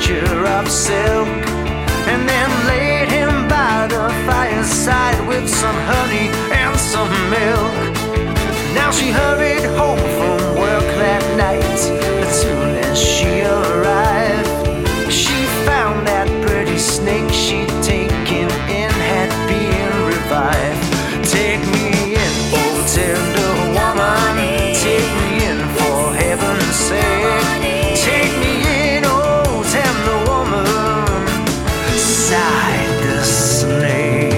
texture of silk, and then laid him by the fireside with some honey and some milk. Now she hurried home from work that night. As soon as she arrived, she found that pretty snake she'd taken in had been revived. Take me in, oh tender woman, take me in for heaven's sake. Take me in, oh tender woman, sighed the snake.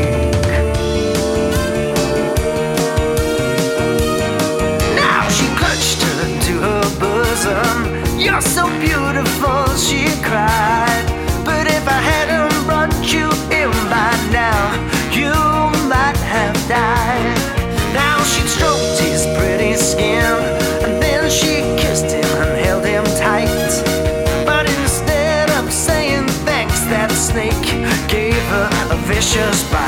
Now she clutched her to her bosom. You're so beautiful, she cried, but if I hadn't brought you in by now, you might have died. Now she stroked his pretty skin, and then she kissed him and held him tight. But instead of saying thanks, that snake gave her a vicious bite.